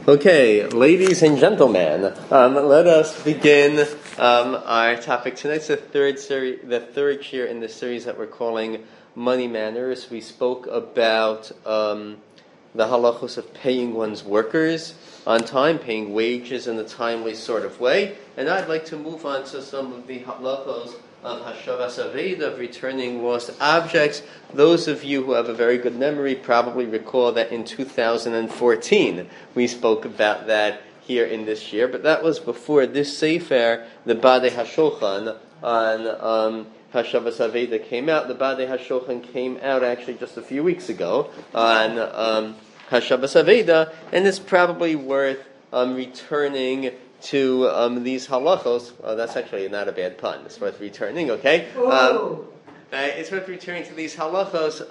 Okay, ladies and gentlemen, let us begin our topic tonight. It's the third year in the series that we're calling Money Manners. We spoke about the halachos of paying one's workers on time, paying wages in a timely sort of way, and I'd like to move on to some of the halachos of Hashavas Aveda, of returning lost objects. Those of you who have a very good memory probably recall that in 2014 we spoke about that here in this year, but that was before this Sefer, the Badei HaShulchan, on Hashavas Aveda came out. The Badei HaShulchan came out actually just a few weeks ago on Hashavas Aveda, and it's probably worth returning to these halachos. Oh, that's actually not a bad pun. It's worth returning, okay? It's worth returning to these halachos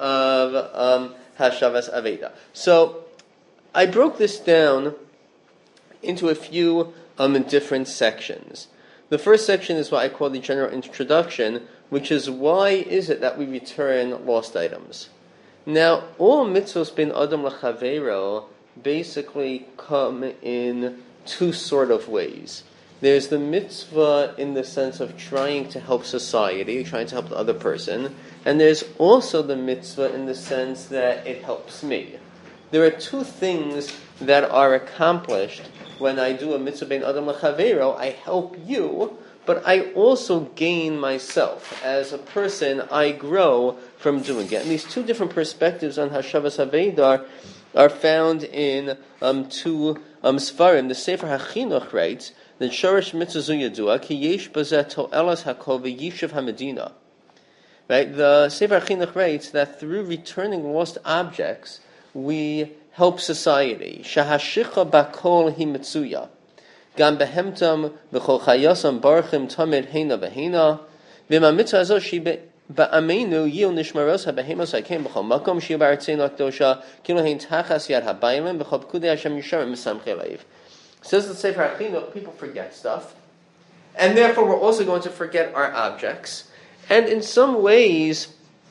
of Hashavas Aveda. So, I broke this down into a few different sections. The first section is what I call the general introduction, which is why is it that we return lost items? Now, all mitzvos bin adam l'chaveiro basically come in two sort of ways. There's the mitzvah in the sense of trying to help society, trying to help the other person, and there's also the mitzvah in the sense that it helps me. There are two things that are accomplished when I do a mitzvah ben adam l'chaveiro. I help you, but I also gain myself. As a person, I grow from doing it. And these two different perspectives on Hashavas Aveda are found in two Sfarim. The Sefer HaChinuch writes that Shorish Mitzvah Zu Yadua Ki Yesh Bazeh To'elas HaKol V'Yishuv HaMedina. Right? The Sefer HaChinuch writes that through returning lost objects, we help society. Shahashicha Bakol Hi Mitzuya. Gam Behemtam V'Chol Chayasam Barchim Tamid Heina V'Heina. V'ma Mitzvah Zo Shi Ba'amenu yil nishmaros ha-behemos ha-kem b'chol makom shiu ba'artzein l'kdosha kilo hein tachas yad ha-bailim b'chol p'kudei Hashem yisharim misamchei leiv. Says the Sefer HaChinuch, people forget stuff, and therefore we're also going to forget our objects. And in some ways,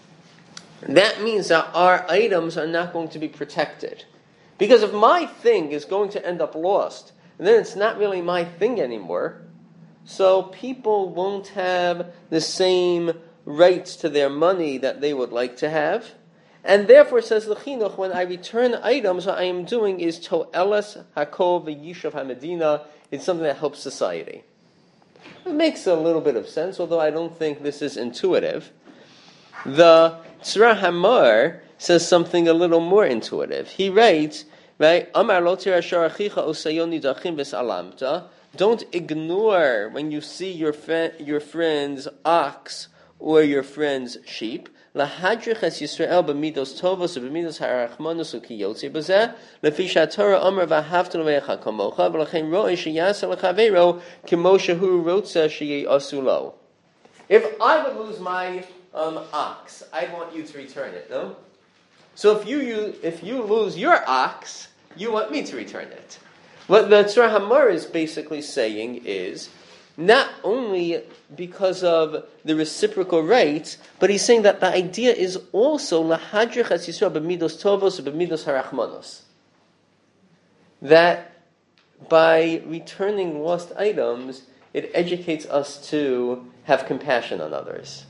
that means that our items are not going to be protected. Because if my thing is going to end up lost, then it's not really my thing anymore, so people won't have the same rights to their money that they would like to have. And therefore, says the Chinuch, when I return items, what I am doing is to'elas hakol v'yishuv hamedina. It's something that helps society. It makes a little bit of sense, although I don't think this is intuitive. The Tzra Hamar says something a little more intuitive. He writes, right, Amar lo tira sharachicha osayoni dachim v'salamta. Don't ignore when you see your friend's ox or your friend's sheep. Lahadrich es Yisrael b'midos tovos u'b'midos harachmanus u'kiyotzi b'zeh lefi shaTorah omer v'ahavta l've'echa kamocha v'lachein ro'ei sheyasa l'chaveiro kimo shehu rotza sheye'asu lo. If I would lose my ox, I'd want you to return it, no? So if you lose your ox, you want me to return it. What the Tzra Hamar is basically saying is, not only because of the reciprocal rights, but he's saying that the idea is also lahadrich es Yisrael b'midos tovos b'midos harachmanos. That by returning lost items, it educates us to have compassion on others.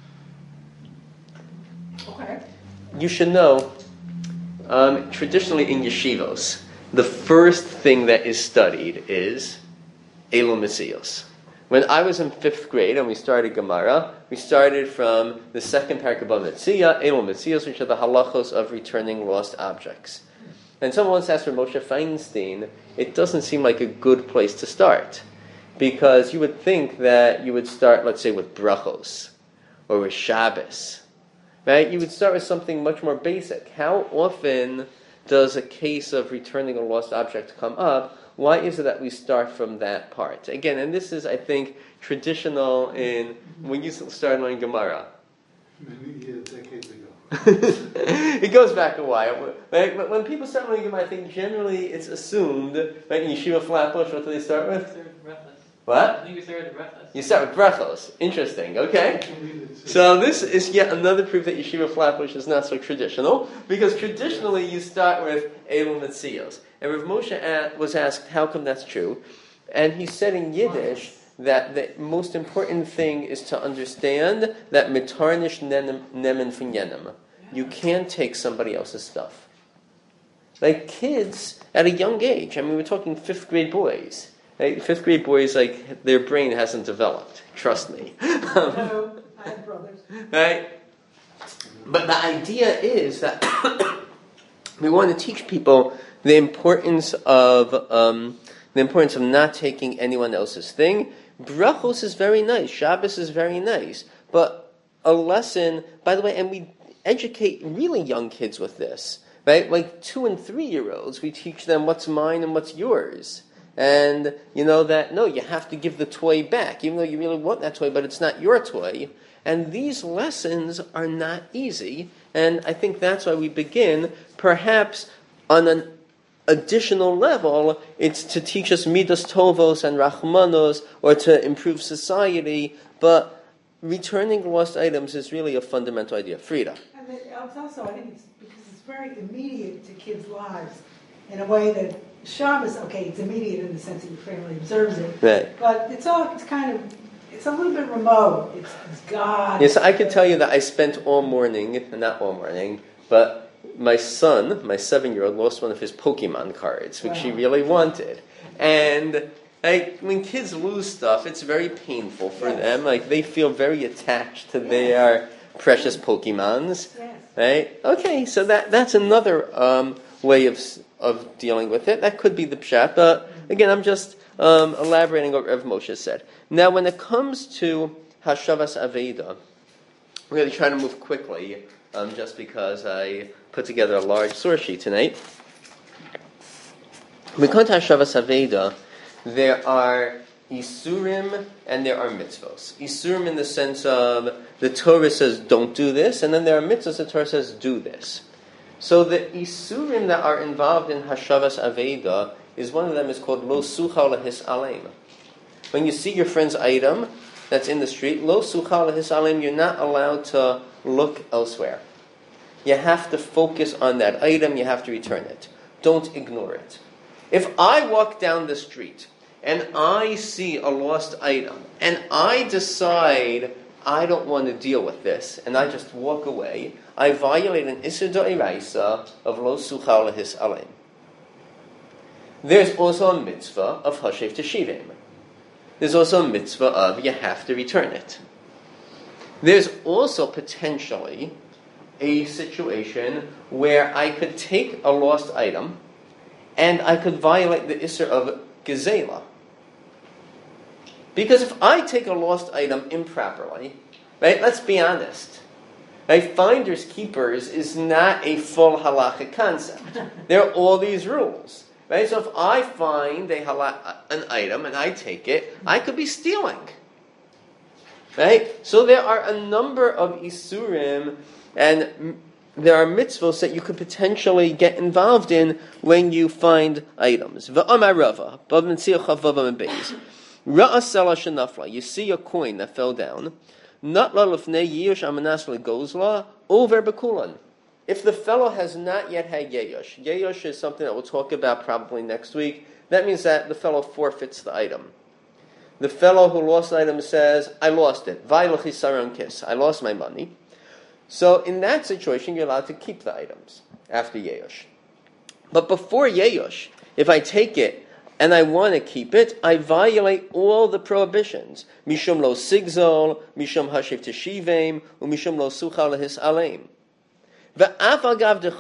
Okay. You should know, traditionally in yeshivos, the first thing that is studied is Elu Mitzios. When I was in 5th grade and we started Gemara, we started from the second parak of Metzia, Elu Mitzios, which are the halachos of returning lost objects. And someone once asked for Moshe Feinstein, it doesn't seem like a good place to start. Because you would think that you would start, let's say, with brachos, or with Shabbos. Right? You would start with something much more basic. How often does a case of returning a lost object come up? Why is it that we start from that part? Again, and this is, I think, traditional in when you start learning Gemara. Many decades ago. It goes back a while. Right? When people start learning Gemara, I think generally it's assumed, right, in Yeshiva Flatbush, what do they start with? What? I think we started with brachos. You start with brachos. Interesting. Okay. So this is yet another proof that Yeshiva Flatbush is not so traditional, because traditionally you start with Elul Metzios. And Rav Moshe was asked, how come that's true? And he said in Yiddish that the most important thing is to understand that mitarnish nemen fin yenem. You can't take somebody else's stuff. Like kids at a young age, I mean, we're talking 5th grade boys. Right? 5th grade boys, like, their brain hasn't developed. Trust me. No, I have brothers. Right? But the idea is that we want to teach people the importance of not taking anyone else's thing. Brachos is very nice. Shabbos is very nice. But a lesson, by the way, and we educate really young kids with this, right? Like 2 and 3 year olds, we teach them what's mine and what's yours. And you know that, no, you have to give the toy back, even though you really want that toy, but it's not your toy. And these lessons are not easy. And I think that's why we begin, perhaps on an additional level, it's to teach us midas tovos and rachmanos, or to improve society, but returning lost items is really a fundamental idea. Frida. And it's also, I think it's because it's very immediate to kids' lives in a way that Shabbos, okay, it's immediate in the sense that your family observes it, Right. but it's a little bit remote. It's God. Yes, I can tell you that I spent all morning, not all morning, but my son, my 7-year-old, lost one of his Pokemon cards, which he really wanted. And when kids lose stuff, it's very painful for them. Like, they feel very attached to their precious Pokemons. Yes. Right? Okay, so that's another way of dealing with it. That could be the pshat, but again, I'm just elaborating what Rav Moshe said. Now, when it comes to Hashavas Aveda, we're going to try to move quickly, just because I put together a large source sheet tonight. When it comes to Hashavas Aveda, there are Isurim and there are mitzvos. Isurim in the sense of the Torah says don't do this, and then there are mitzvos the Torah says do this. So the Isurim that are involved in Hashavas Aveda is one of them is called Lo Sucha Lahis Aleim. When you see your friend's item that's in the street, Lo Sucha Lahis Aleim, you're not allowed to look elsewhere. You have to focus on that item, you have to return it. Don't ignore it. If I walk down the street and I see a lost item and I decide I don't want to deal with this and I just walk away, I violate an Isur D'Oraisa of Lo Sucha Lahis Aleim. There's also a mitzvah of Hashev Teshivim. There's also a mitzvah of you have to return it. There's also potentially a situation where I could take a lost item and I could violate the Isser of Gezela. Because if I take a lost item improperly, right, let's be honest, right, finders keepers is not a full halachic concept. There are all these rules. Right? So if I find an item and I take it, I could be stealing. Right? So there are a number of isurim and there are mitzvos that you could potentially get involved in when you find items. You see a coin that fell down. If the fellow has not yet had Yeyosh is something that we'll talk about probably next week. That means that the fellow forfeits the item. The fellow who lost the item says, I lost it. I lost my money. So in that situation, you're allowed to keep the items after Yeyosh. But before Yeyosh, if I take it and I want to keep it, I violate all the prohibitions. Mishum lo sigzol, mishum hashiv teshivim, umishum lo sucha lahis aleim. That's an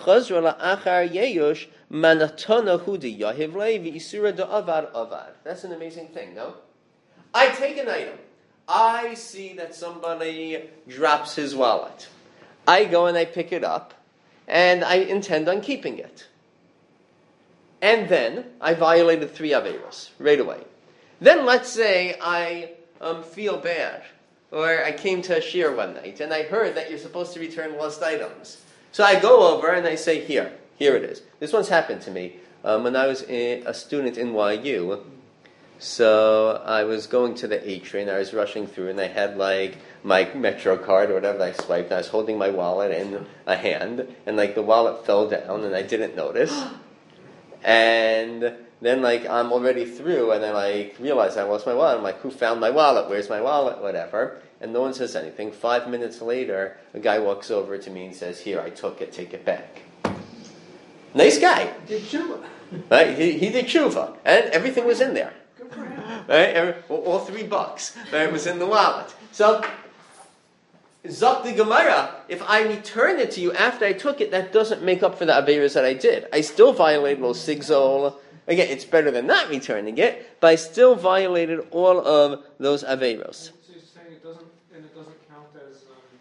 amazing thing, no? I take an item. I see that somebody drops his wallet. I go and I pick it up, and I intend on keeping it. And then I violated 3 averos right away. Then let's say I feel bad, or I came to a shir one night, and I heard that you're supposed to return lost items. So I go over and I say, here it is. This once happened to me when I was a student in YU. So I was going to the A train, I was rushing through, and I had like my Metro card or whatever that I swiped, and I was holding my wallet in a hand, and like the wallet fell down, and I didn't notice. And then like I'm already through, and I like realize I lost my wallet. I'm like, who found my wallet? Where's my wallet? Whatever. And no one says anything. 5 minutes later, a guy walks over to me and says, here, I took it, take it back. Nice guy. Did tshuva. Right? He did tshuva, and everything was in there. Good for him. Right? All $3, right, was in the wallet. So, Zok the Gemara, if I return it to you after I took it, that doesn't make up for the Averas that I did. I still violated Lo Sigzol. Again, it's better than not returning it, but I still violated all of those Averos. So you're saying it doesn't count as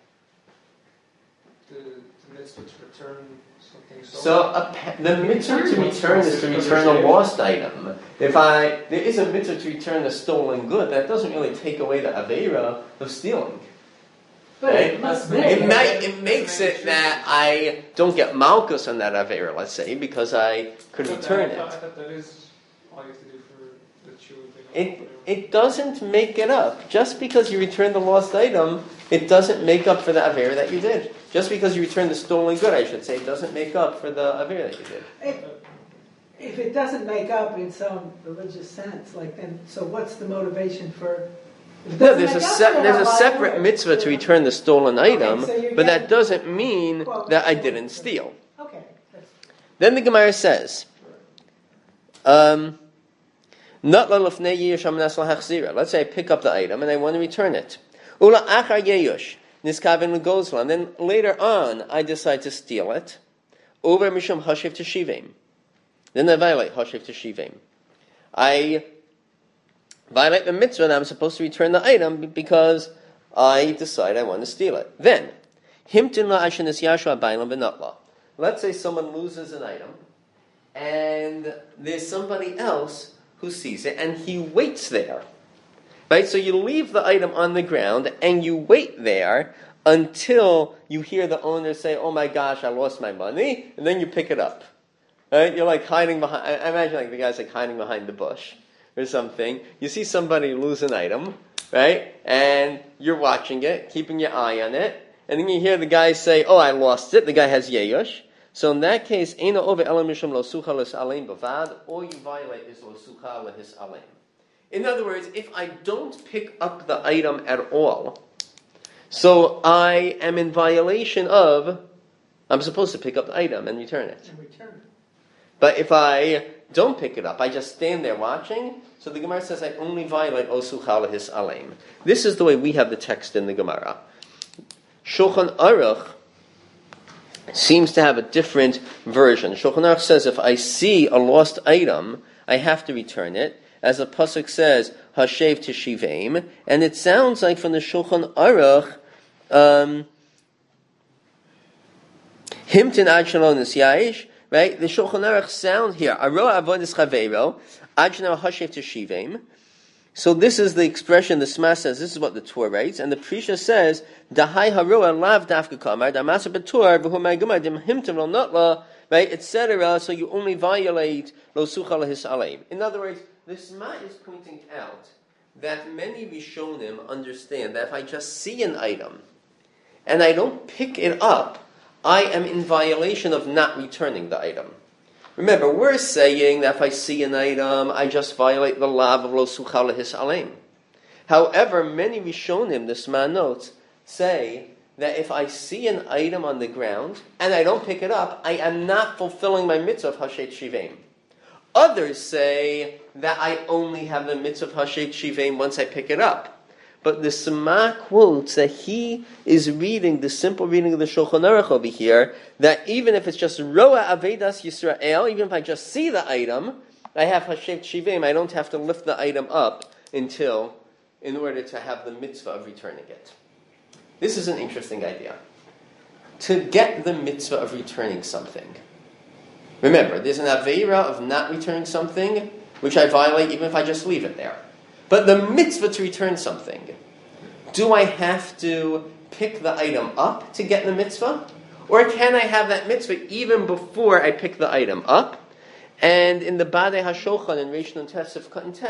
the mitzvah to return something So the mitzvah to return is to return a lost item. There is a mitzvah to return a stolen good, that doesn't really take away the Avera of stealing. But Right? it must be. It makes it that I don't get malchus on that Avera, let's say, because I could return I it. thought that is all you have to do for the tshuva thing. It doesn't make it up. Just because you return the lost item, it doesn't make up for the Avera that you did. Just because you return the stolen good, I should say, it doesn't make up for the Avera that you did. If it doesn't make up in some religious sense, like then, so what's the motivation for? No, there's a separate mitzvah to return the stolen item, so but that doesn't mean that I didn't steal. Okay. Then the Gemara says, let's say I pick up the item and I want to return it. And then later on, I decide to steal it. Over mishum hashiv teshivim. Then I violate hashiv teshivim. I violate the mitzvah that I'm supposed to return the item because I decide I want to steal it. Then, let's say someone loses an item, and there's somebody else who sees it, and he waits there. Right? So you leave the item on the ground, and you wait there until you hear the owner say, oh my gosh, I lost my money, and then you pick it up. Right? You're like hiding behind, I imagine like the guy's like hiding behind the bush or something. You see somebody lose an item, right? And you're watching it, keeping your eye on it, and then you hear the guy say, oh, I lost it. The guy has yeyush. So in that case, all you violate is lo sucha lehis aleim. In other words, if I don't pick up the item at all, so I am in violation of, I'm supposed to pick up the item and return it. But if I don't pick it up, I just stand there watching, so the Gemara says I only violate osucha lehis aleim. This is the way we have the text in the Gemara. Shulchan Aruch seems to have a different version. Shulchan Aruch says if I see a lost item, I have to return it. As the pasuk says, hashev teshivim, and it sounds like from the Shulchan Aruch, himtin ad shalom nisyayish. Right? The Shulchan Aruch sound here. Aroa avonis chaveiro, ajna hashev teshivim. So this is the expression the Sma says. This is what the Torah writes, and the Prisha says, "Dahai haroa lav dafka kamar damasa betur v'hu ma'gumar dim himtim lo notla," right, etc. So you only violate lo sucha lehis aleim. In other words, the Sma is pointing out that many Rishonim understand that if I just see an item and I don't pick it up, I am in violation of not returning the item. Remember, we're saying that if I see an item, I just violate the lav of lo sucha lehis aleim. However, many Rishonim, the Sma notes, say that if I see an item on the ground and I don't pick it up, I am not fulfilling my mitzvah of hashet shivim. Others say that I only have the mitzvah of hashet shivim once I pick it up. But the Sma quotes that he is reading the simple reading of the Shulchan Aruch over here, that even if it's just Roa Avedas Yisrael, even if I just see the item, I have Hashem Shivim, I don't have to lift the item up in order to have the mitzvah of returning it. This is an interesting idea. To get the mitzvah of returning something. Remember, there's an Aveira of not returning something, which I violate even if I just leave it there. But the mitzvah to return something, do I have to pick the item up to get the mitzvah? Or can I have that mitzvah even before I pick the item up? And in the Badei HaShochan and Reish Nun Tes of Katan Tes,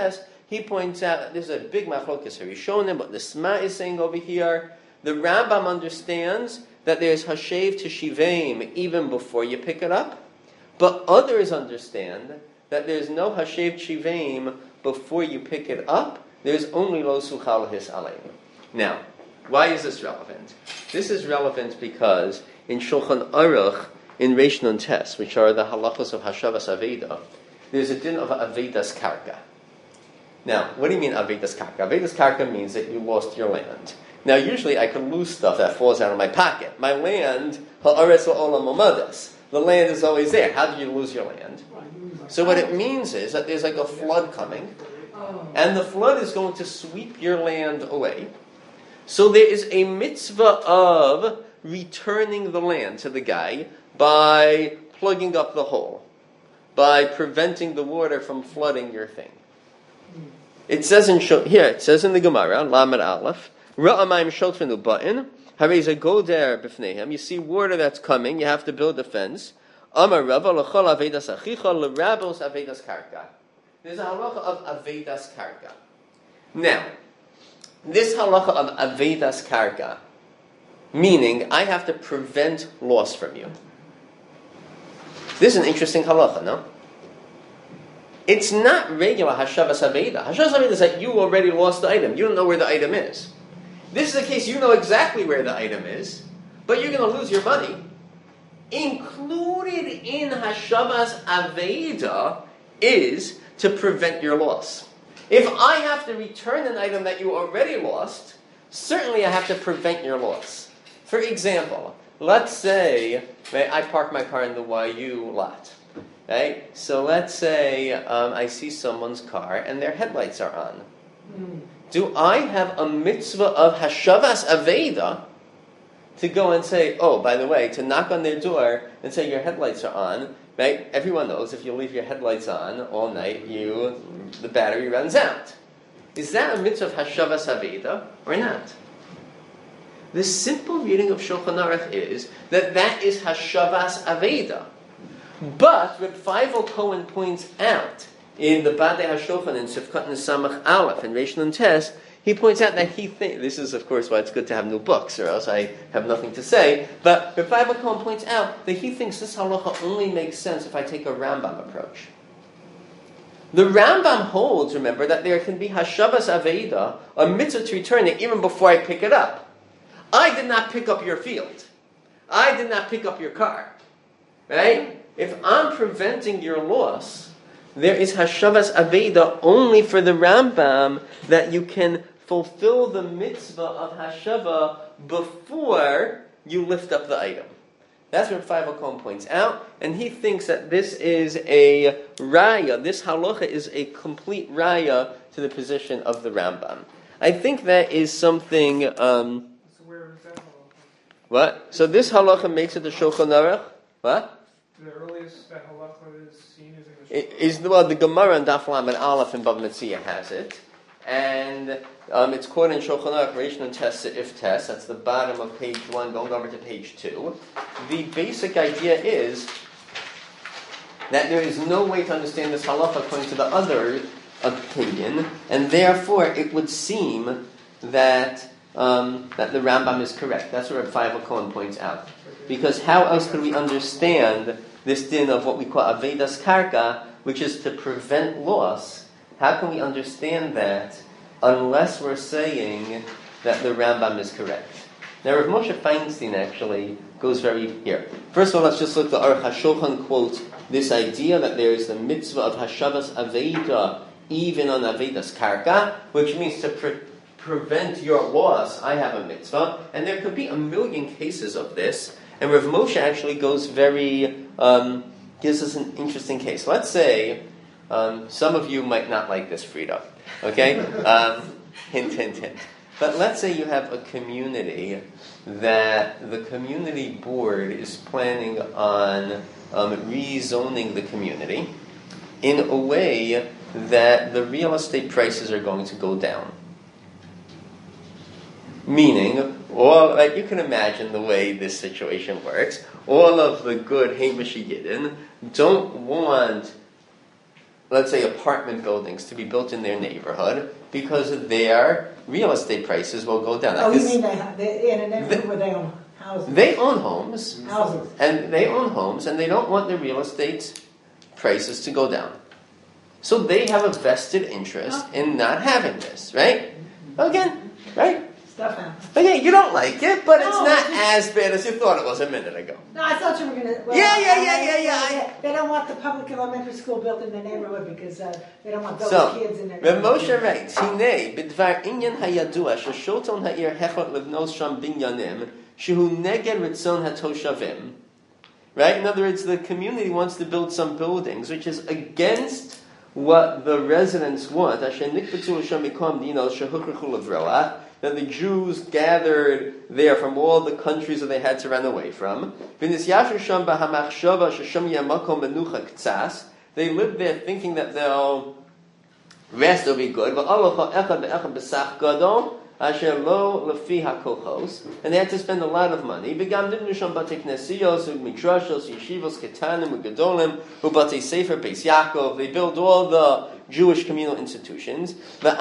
he points out that there's a big machlokas here. He's showing them what the Sma is saying over here. The Rambam understands that there's hashev to shiveim even before you pick it up, but others understand that there's no hashev shiveim before you pick it up. There's only lo suchal his aleim. Now, why is this relevant? This is relevant because in Shulchan Aruch, in Reish Nun Tes, which are the halachos of Hashavas Aveda, there's a din of Avedas Karka. Now, what do you mean Avedas Karka? Avedas Karka means that you lost your land. Now, usually I can lose stuff that falls out of my pocket. My land, ha'aretz ha'olam omadas. The land is always there. How do you lose your land? So what it means is that there's like a flood coming, and the flood is going to sweep your land away. So there is a mitzvah of returning the land to the guy by plugging up the hole, by preventing the water from flooding your thing. It says in the Gemara, Lamed Aleph, Ra'amayim shotfenu ba'in, hareza go there b'fneihem. You see water that's coming, you have to build a fence. Amar Rava l'chol avedas achicha l'rabos avedas karka. There's a halacha of avedas karka. Now, this halacha of avedas karka, meaning I have to prevent loss from you. This is an interesting halacha, no? It's not regular hashavas aveda. Hashavas aveda is that you already lost the item. You don't know where the item is. This is the case, you know exactly where the item is, but you're going to lose your money. Included in hashavas aveda is to prevent your loss. If I have to return an item that you already lost, certainly I have to prevent your loss. For example, let's say I park my car in the YU lot. Right? So let's say I see someone's car and their headlights are on. Do I have a mitzvah of hashavas aveda to go and say, oh, by the way, to knock on their door and say your headlights are on? Right? Everyone knows if you leave your headlights on all night, the battery runs out. Is that a mitzvah of hashavas aveda or not? The simple reading of Shulchan Aruch is that is hashavas aveda. But Reb Feivel Cohen points out in the Badei HaShulchan in Sifkat Nesamach Aleph and Reish Nun Tes, he points out that he thinks, this is of course why it's good to have new books, or else I have nothing to say, but Reb Feivel Cohen points out that he thinks this halacha only makes sense if I take a Rambam approach. The Rambam holds, remember, that there can be hashavas aveda, a mitzvah to return it even before I pick it up. I did not pick up your field. I did not pick up your car. Right? If I'm preventing your loss, there is hashavas aveda only for the Rambam that you can fulfill the mitzvah of hashava before you lift up the item. That's what Feivel Cohen points out, and he thinks that this is a raya, this halacha is a complete raya to the position of the Rambam. I think that is something... So where is that halacha? What? So this halacha makes it the Shulchan Aruch. What? The earliest that halacha is seen is in the The Gemara and Daf Lamed Aleph in Bava Metzia has it, and it's quoted in Shulchan Aruch, Reish Nun Tes Seif Tes. That's the bottom of page 1, going over to page 2. The basic idea is that there is no way to understand this halacha according to the other opinion, and therefore it would seem that the Rambam is correct. That's what Reb Feivel Cohen points out. Because how else could we understand this din of what we call avedas karka, which is to prevent loss? How can we understand that unless we're saying that the Rambam is correct? Now, Rav Moshe Feinstein actually goes here. First of all, let's just look at the Aruch HaShulchan quote, this idea that there is the mitzvah of hashavas aveda even on avedas karka, which means to prevent your loss. I have a mitzvah, and there could be a million cases of this. And Rav Moshe actually goes gives us an interesting case. Let's say, some of you might not like this, Frida, okay? Hint, hint, hint. But let's say you have a community that the community board is planning on rezoning the community in a way that the real estate prices are going to go down. Meaning, you can imagine the way this situation works. All of the good Hamish Yidden don't want let's say, apartment buildings to be built in their neighborhood because their real estate prices will go down. Oh, you mean they're in a neighborhood where they own houses? They own homes. Houses. And they own homes, and they don't want their real estate prices to go down. So they have a vested interest in not having this, right? Again, right? Stuff happens. Okay, you don't like it, but it's No, not as bad as you thought it was a minute ago. No, I thought you were going to... Well, Yeah. They don't want the public elementary school built in their neighborhood because they don't want those kids in their Rav neighborhood. Moshe writes, Hinei, b'dvar inyan hayadua, sheshoton ha'ir hechot livnos sham binyanim, shehu neged ritzon hatoshavim. Right? In other words, the community wants to build some buildings, which is against what the residents want. Asher nikbetu l'sham mikom dino shehukrichu levroach, that the Jews gathered there from all the countries that they had to run away from. They lived there thinking that they'll rest will be good. And they had to spend a lot of money. They built all the Jewish communal institutions.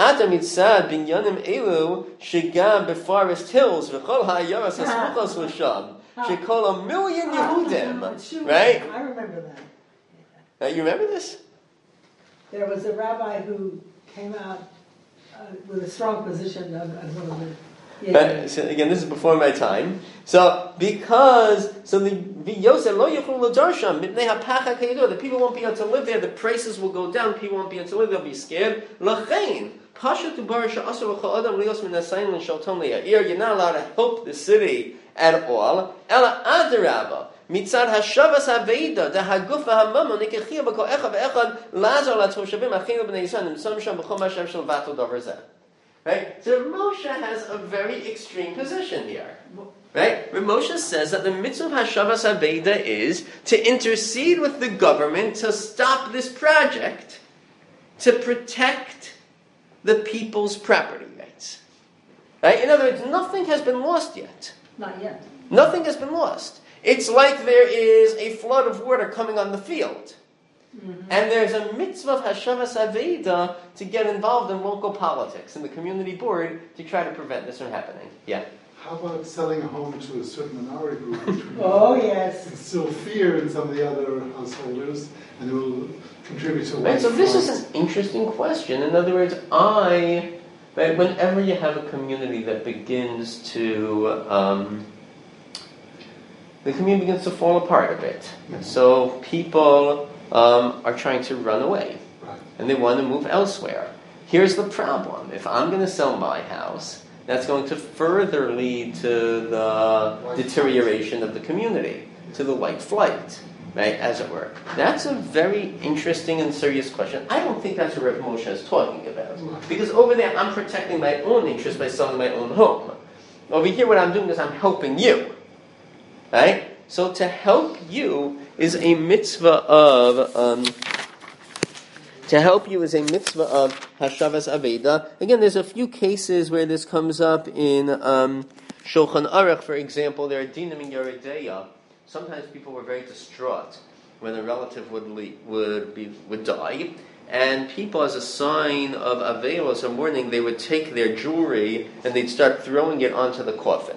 Shekol a million Yehudim. Right? I remember that. You remember this? There was a rabbi who came out with a strong position of one of the... So again, this is before my time. So the people won't be able to live there. The prices will go down. People won't be able to live. They'll be scared. You're not allowed to help the city at all. מצד השבס הווידה, הגוף והממון, נקחיה בכל אחד ואחד, לעזור לתושבים, אחינו בני ישראל, נמצאים שם בכל משאב של ואתו דבר זה. Right? So Moshe has a very extreme position here. Right? Where Moshe says that the mitzvah of Hashavas Aveda is to intercede with the government to stop this project, to protect the people's property rights. Right? In other words, nothing has been lost yet. Not yet. Nothing has been lost. It's like there is a flood of water coming on the field. Mm-hmm. And there's a mitzvah of Hashavas Aveda to get involved in local politics, in the community board, to try to prevent this from happening. Yeah? How about selling a home to a certain minority group, which Oh, yes. instill fear in some of the other householders, and it will contribute to Right, so this is an interesting question. In other words, whenever you have a community that begins to... the community begins to fall apart a bit. Mm-hmm. So people are trying to run away. Right. And they want to move elsewhere. Here's the problem. If I'm going to sell my house, that's going to further lead to the deterioration of the community, to the white flight, right, as it were. That's a very interesting and serious question. I don't think that's what Rav Moshe is talking about. Because over there, I'm protecting my own interest by selling my own home. Over here, what I'm doing is I'm helping you. Right? So to help you is a mitzvah of Hashavas Aveda. Again, there's a few cases where this comes up in Shulchan Aruch, for example. There are dinim in Yeridea. Sometimes people were very distraught when a relative would die, and people, as a sign of avelos or mourning, they would take their jewelry and they'd start throwing it onto the coffin.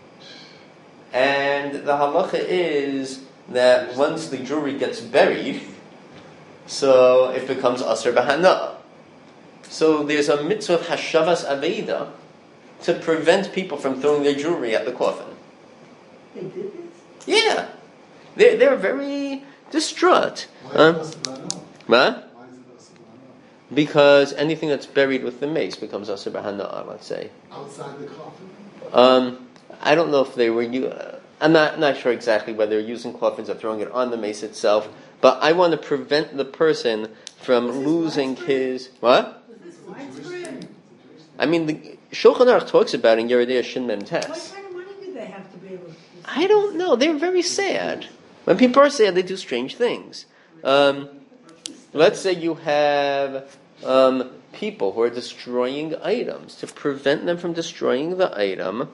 And the halacha is that once the jewelry gets buried, so it becomes aser b'hana. So there's a mitzvah of Hashavas Aveda to prevent people from throwing their jewelry at the coffin. They did this? Yeah. They're very distraught. Why is it aser b'hana? What? Why is it aser b'hana? Because anything that's buried with the mace becomes aser b'hana, let's say. Outside the coffin? I don't know if they were... I'm not sure exactly whether they're using coffins or throwing it on the mace itself, but I want to prevent the person from losing his... What? Was this widespread? I mean, the Shulchan Aruch talks about in Yeridea Shin Mem Tes. What kind of money do they have to be able to... I don't know. They're very sad. When people are sad, they do strange things. Let's say you have people who are destroying items. To prevent them from destroying the item,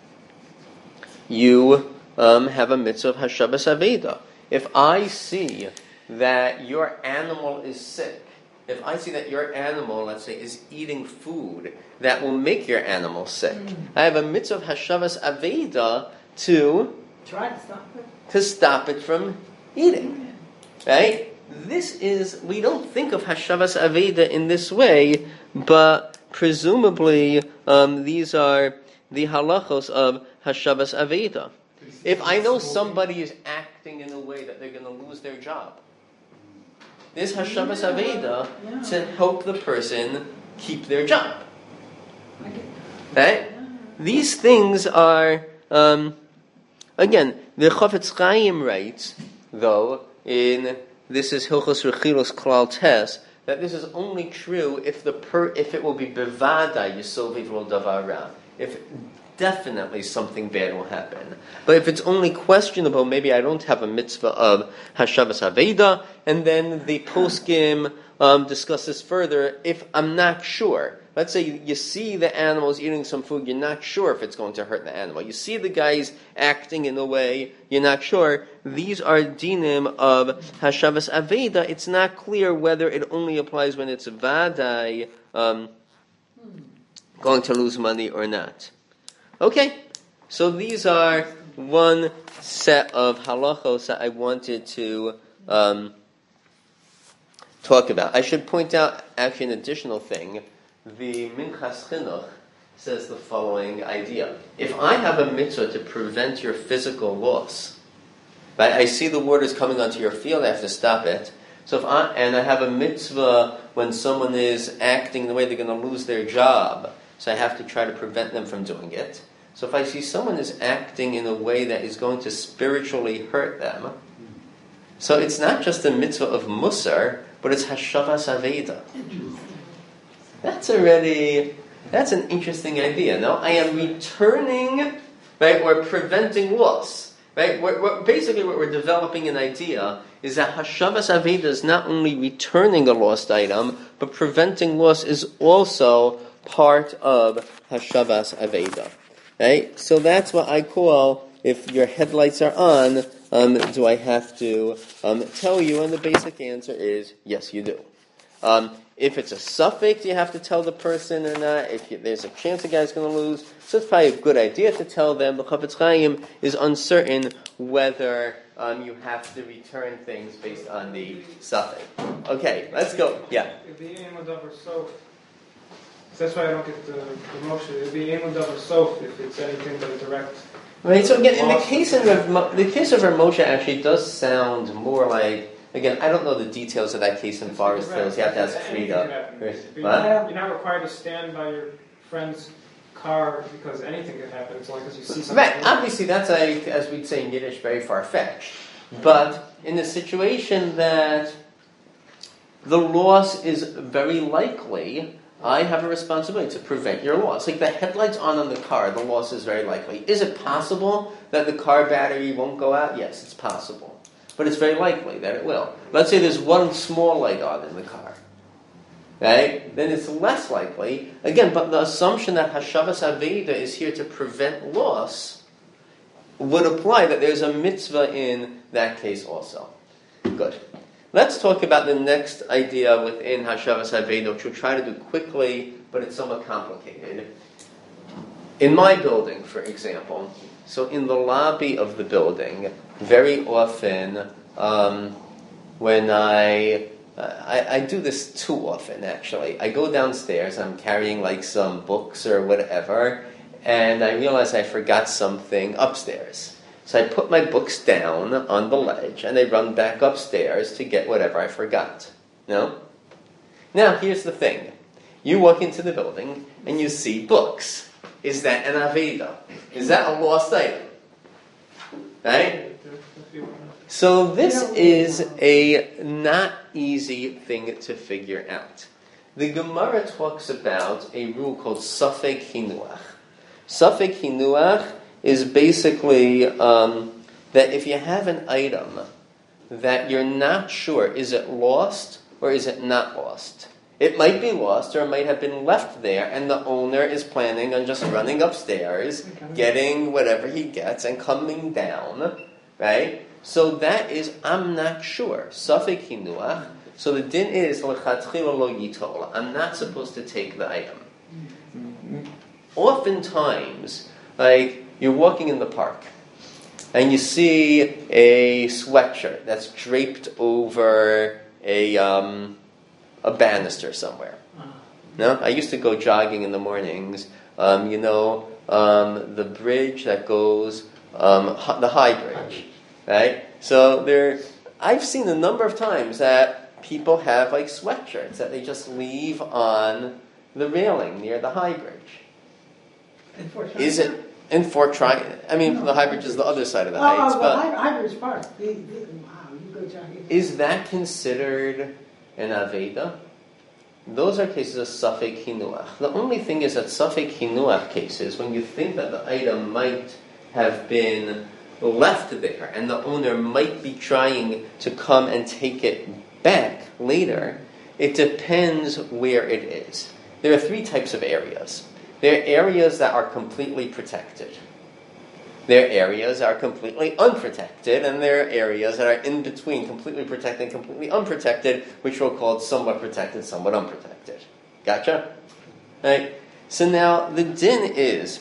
you have a mitzvah of Hashavas Aveda. If I see that your animal is sick if I see that your animal, let's say, is eating food that will make your animal sick, I have a mitzvah of Hashavas Aveda to Try to stop it. stop it from eating. Right? We don't think of Hashavas Aveda in this way, but presumably these are the halachos of Hashavas Aveda. If I know somebody is acting in a way that they're going to lose their job, there's Hashavas Aveda to help the person keep their job. Right? These things are, again, the Chafetz Chaim writes, though, this is Hilchos Rechilos Klal Tes, that this is only true if it will be bevada yisoviv lo davar ra. If definitely something bad will happen. But if it's only questionable, maybe I don't have a mitzvah of Hashavas Aveda, and then the poskim discuss this further if I'm not sure. Let's say you see the animal's eating some food, you're not sure if it's going to hurt the animal. You see the guy's acting in a way, you're not sure. These are dinim of Hashavas Aveda. It's not clear whether it only applies when it's vadai going to lose money or not. Okay, so these are one set of halachos that I wanted to talk about. I should point out actually an additional thing. The Minchas Chinuch says the following idea. If I have a mitzvah to prevent your physical loss, right? I see the waters coming onto your field, I have to stop it. So I have a mitzvah when someone is acting the way they're going to lose their job, so I have to try to prevent them from doing it. So if I see someone is acting in a way that is going to spiritually hurt them, so it's not just a mitzvah of musar, but it's Hashavas Aveda. That's an interesting idea, no? I am returning, right, or preventing loss, right? Basically what we're developing an idea is that Hashavas Aveda is not only returning a lost item, but preventing loss is also part of Hashavas Aveda, right? So that's what I call, if your headlights are on, do I have to tell you? And the basic answer is, yes, you do. If it's a suffix, you have to tell the person or not. If there's a chance the guy's going to lose, so it's probably a good idea to tell them. The Chafetz Chaim is uncertain whether you have to return things based on the suffix. Okay, let's go. Yeah. If the aim of or so, that's why I don't get the motion. If the aim of so, if it's anything but a direct. Right. So again, in the case of Rav Moshe, actually does sound more like. Again, I don't know the details of that case in Forest Hills. You have to ask Frida. You're not required to stand by your friend's car because anything could happen. It's only because you see something. Right. Obviously, that's, as we'd say in Yiddish, very far-fetched. But in a situation that the loss is very likely, I have a responsibility to prevent your loss. Like the headlights on the car, the loss is very likely. Is it possible that the car battery won't go out? Yes, it's possible. But it's very likely that it will. Let's say there's one small light on in the car. Right? Then it's less likely. Again, but the assumption that Hashavas Aveda is here to prevent loss would apply that there's a mitzvah in that case also. Good. Let's talk about the next idea within Hashavas Aveda, which we'll try to do quickly, but it's somewhat complicated. In my building, for example, so in the lobby of the building, very often when I do this too often, actually. I go downstairs, I'm carrying like some books or whatever, and I realize I forgot something upstairs. So I put my books down on the ledge, and I run back upstairs to get whatever I forgot. No? Now, here's the thing. You walk into the building, and you see books. Is that an Aveda? Is that a lost item? Right? So this is a not easy thing to figure out. The Gemara talks about a rule called Safek Hinuach. Safek Hinuach is basically that if you have an item that you're not sure, is it lost or is it not lost? It might be lost or it might have been left there and the owner is planning on just running upstairs, getting whatever he gets and coming down, right? So that is, I'm not sure. Safek Hinuach. So the din is l'chatchila lo yitol. I'm not supposed to take the item. Oftentimes, like you're walking in the park, and you see a sweatshirt that's draped over a banister somewhere. No, I used to go jogging in the mornings. The bridge that goes, the High Bridge, right? So I've seen a number of times that people have like sweatshirts that they just leave on the railing near the High Bridge. Is it in Fort Tryon? I mean, the High Bridge is the other side of the Heights, but High Bridge Park. Wow, you go jogging. Is that considered an Aveda? Those are cases of Safek Hinuach. The only thing is that Safek Hinuach cases, when you think that the item might have been left there and the owner might be trying to come and take it back later, it depends where it is. There are three types of areas. There are areas that are completely protected. There are areas that are completely unprotected, and there are areas that are in between, completely protected and completely unprotected, which we'll call somewhat protected, somewhat unprotected. Gotcha? Right? So now, the din is,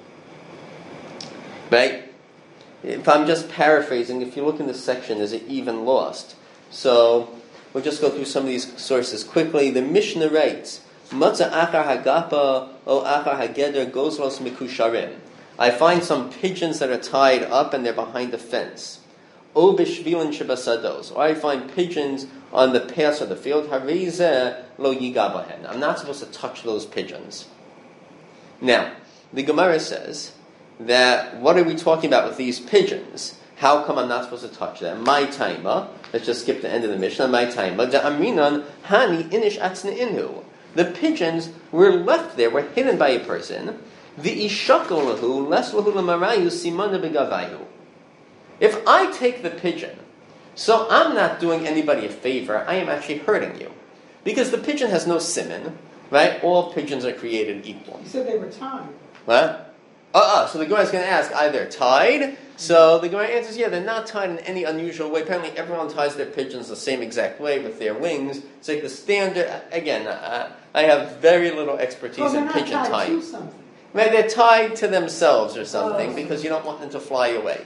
right? If I'm just paraphrasing, if you look in this section, is it even lost? So, we'll just go through some of these sources quickly. The Mishnah writes, Matza achar hagapa o achar hageder gozlos mikusharim. I find some pigeons that are tied up and they're behind the fence. O bishvilin shebasados. Or I find pigeons on the paths of the field. Harizeh lo yigabahen. I'm not supposed to touch those pigeons. Now, the Gemara says that what are we talking about with these pigeons? How come I'm not supposed to touch them? My taima. Let's just skip the end of the Mishnah. My taima. Da'amrinan hani inish atzne inhu. The pigeons were left there, were hidden by a person. If I take the pigeon, so I'm not doing anybody a favor, I am actually hurting you. Because the pigeon has no siman, right? All pigeons are created equal. You said they were tied. What? So the Gemara is going to ask, are they tied? So the Gemara answers, yeah, they're not tied in any unusual way. Apparently everyone ties their pigeons the same exact way with their wings. It's like the standard, again, I have very little expertise in pigeon tying. Tied to something. Maybe they're tied to themselves or something because you don't want them to fly away.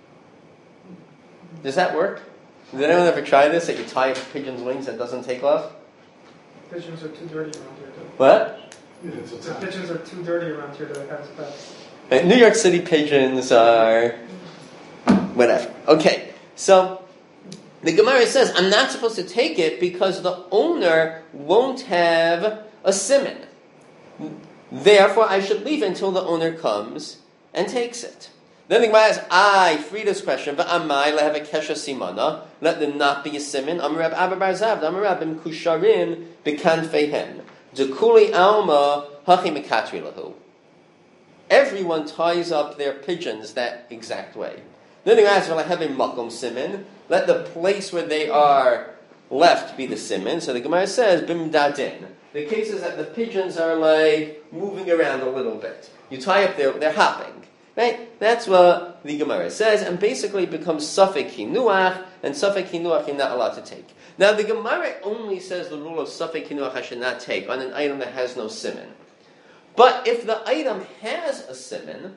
Does that work? Did anyone ever try this, that you tie a pigeon's wings and it doesn't take off? Pigeons are too dirty around here. What? The pigeons are too dirty around here to have pets. New York City pigeons are whatever. Okay, so the Gemara says, I'm not supposed to take it because the owner won't have a siman. Therefore, I should leave until the owner comes and takes it. Then the Gemara asks, Frida's question, V'amai le'have a kesha simana, let them not be a siman, Amrab Abba Bar Zavda, Amrabim kusharin b'kanfeihen, Dekuli alma hachi mekatri lahu. Everyone ties up their pigeons that exact way. Then the Gemara asks, V'le'have makom siman, let the place where they are left be the siman. So the Gemara says, Bim dadin. The case is that the pigeons are like moving around a little bit. You tie up they're hopping. Right? That's what the Gemara says, and basically it becomes Safek Hinuach, and Safek Hinuach you're not allowed to take. Now the Gemara only says the rule of Safek Hinuach I should not take on an item that has no siman. But if the item has a siman,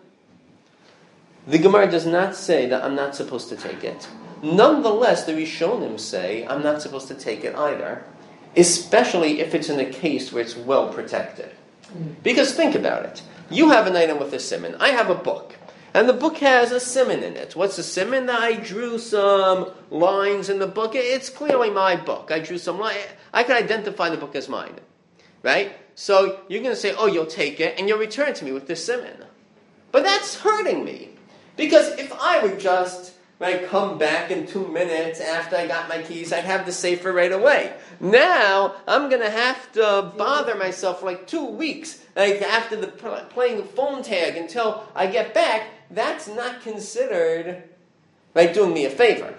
the Gemara does not say that I'm not supposed to take it. Nonetheless, the Rishonim say I'm not supposed to take it either. Especially if it's in a case where it's well protected. Because think about it. You have an item with a siman. I have a book. And the book has a siman in it. What's the siman? I drew some lines in the book. It's clearly my book. I drew some lines. I can identify the book as mine. Right? So you're going to say, oh, you'll take it, and you'll return it to me with this siman. But that's hurting me. Because if I would just come back in 2 minutes after I got my keys, I'd have the safer right away. Now, I'm going to have to bother myself for 2 weeks, after the playing the phone tag until I get back. That's not considered doing me a favor.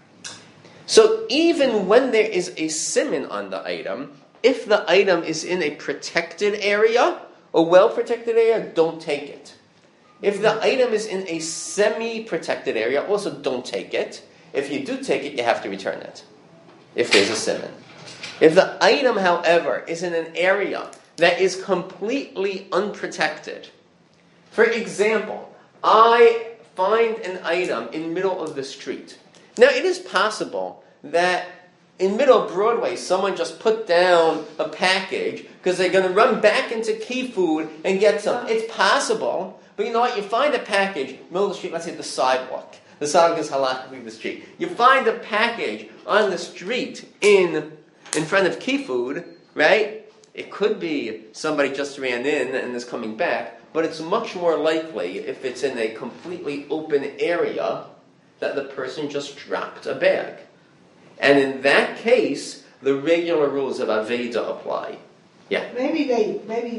So even when there is a siman on the item, if the item is in a protected area, a well-protected area, don't take it. If the item is in a semi-protected area, also don't take it. If you do take it, you have to return it. If there's a siman. If the item, however, is in an area that is completely unprotected, for example, I find an item in the middle of the street. Now, it is possible that in middle of Broadway, someone just put down a package because they're going to run back into Key Food and get some. It's possible, but you know what? You find a package, middle of the street, let's say the sidewalk. The sidewalk is halachically the street. You find a package on the street in front of Key Food, right? It could be somebody just ran in and is coming back, but it's much more likely if it's in a completely open area that the person just dropped a bag. And in that case, the regular rules of Aveda apply. Yeah. Maybe they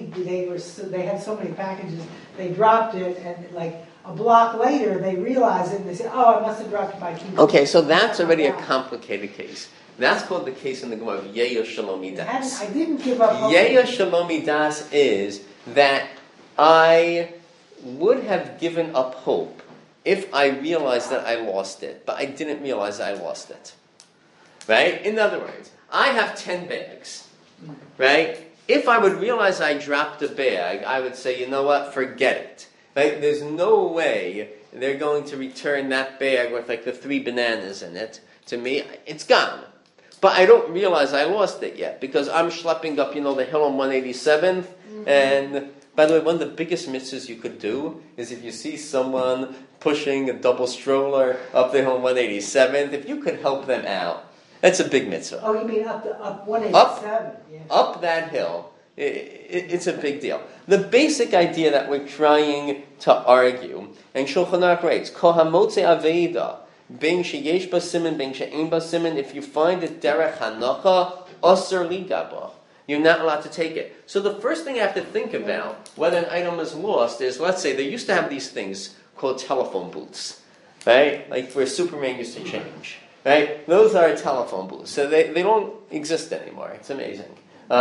had so many packages, they dropped it, and like a block later they realized it and they said, "Oh, I must have dropped it by Key Food." Okay, so that's already a complicated case. That's called the case in the Gemara of Yeya Shalomi Das. I didn't give up hope. Yeya Shalomi Das is that I would have given up hope if I realized that I lost it, but I didn't realize I lost it. Right? In other words, I have 10 bags. Right? If I would realize I dropped a bag, I would say, you know what, forget it. Right? There's no way they're going to return that bag with like the 3 bananas in it to me. It's gone. But I don't realize I lost it yet because I'm schlepping up, the hill on 187th. And by the way, one of the biggest mitzvahs you could do is if you see someone pushing a double stroller up the hill on 187th, if you could help them out, that's a big mitzvah. Oh, you mean up 187? Up that hill. It's a big deal. The basic idea that we're trying to argue, and Shulchan Aruch writes, Kohamotze Aveda, Ben sheyesh ba siman, ben she'ein ba siman, if you find it derech hanacha, osur ligaba. You're not allowed to take it. So the first thing I have to think about whether an item is lost is, let's say, they used to have these things called telephone booths, right? Like where Superman used to change, right? Those are telephone booths. So they don't exist anymore. It's amazing.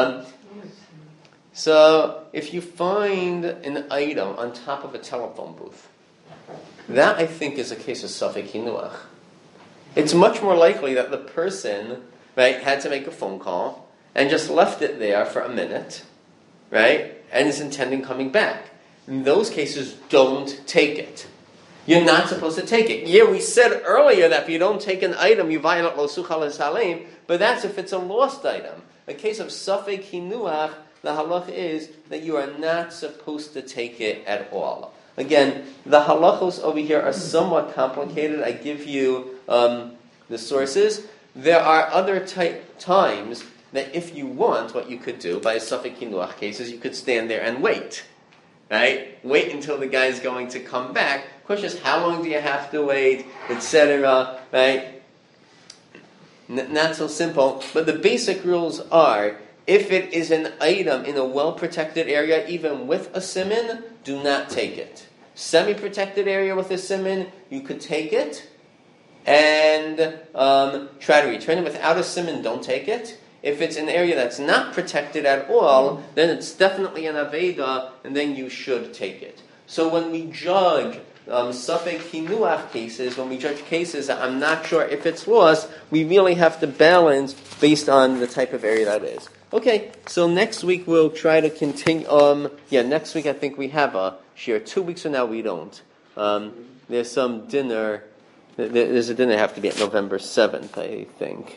So if you find an item on top of a telephone booth, that I think is a case of Safek Hinuach. It's much more likely that the person, right, had to make a phone call and just left it there for a minute, right, and is intending coming back. In those cases, don't take it. You're not supposed to take it. Yeah, we said earlier that if you don't take an item, you violate lo suchal salim, but that's if it's a lost item. A case of Safek Hinuach, the halach is that you are not supposed to take it at all. Again, the halachos over here are somewhat complicated. I give you the sources. There are other times that if you want, what you could do, by a Safek Hinuach cases, you could stand there and wait. Right? Wait until the guy is going to come back. The question is, how long do you have to wait, etc., right? Not so simple. But the basic rules are, if it is an item in a well-protected area, even with a siman, do not take it. Semi-protected area with a siman, you could take it and try to return it. Without a siman, don't take it. If it's an area that's not protected at all, then it's definitely an Aveda, and then you should take it. So when we judge Safek Hinuach cases, when we judge cases that I'm not sure if it's lost, we really have to balance based on the type of area that is. Okay, so next week we'll try to continue. Next week I think we have a share. 2 weeks from now we don't. There's some dinner. There's a dinner have to be at November 7th, I think.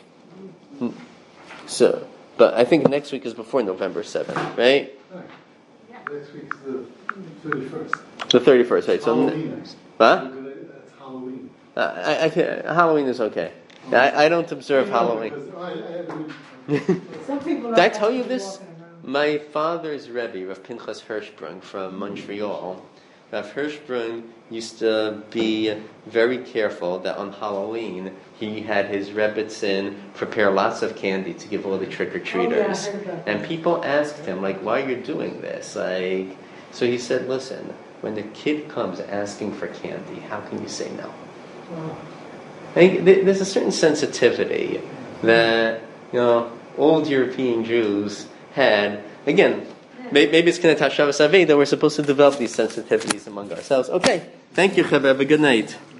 So, but I think next week is before November 7th, right? Next week's the 31st. The 31st, right? Halloween. Huh? That's Halloween. Halloween is okay. I don't observe Halloween. Some people Did I tell you this? My father's Rebbe, Rav Pinchas Hirschbrung from Montreal, Rav Hirschbrung used to be very careful that on Halloween he had his Rebbitzin prepare lots of candy to give all the trick-or-treaters. And people asked him, why are you doing this? So he said, listen, when the kid comes asking for candy, how can you say no? There's a certain sensitivity that, old European Jews had. Again, maybe it's K'nai Shabbos Aveda, we're supposed to develop these sensitivities among ourselves. Okay, thank you, Chaver. Have a good night.